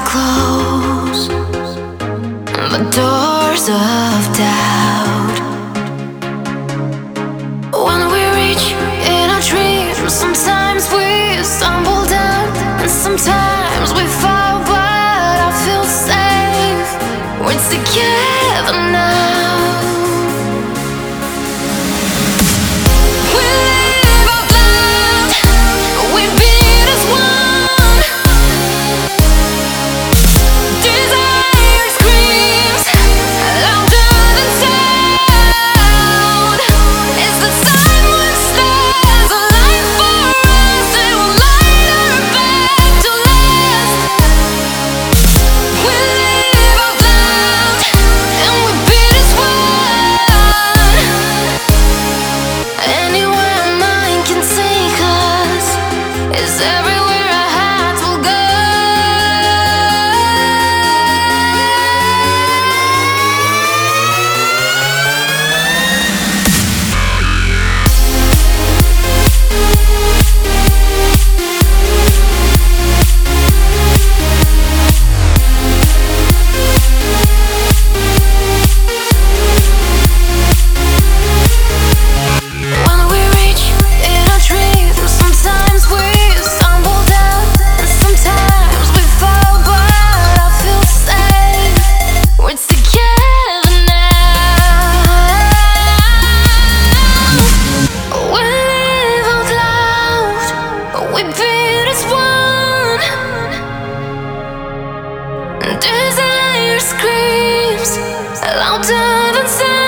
close the doors of doubt. When we reach in our dreams, sometimes we stumble down, and sometimes we fall, but I feel safe. We're together now. Desire screams louder than sound.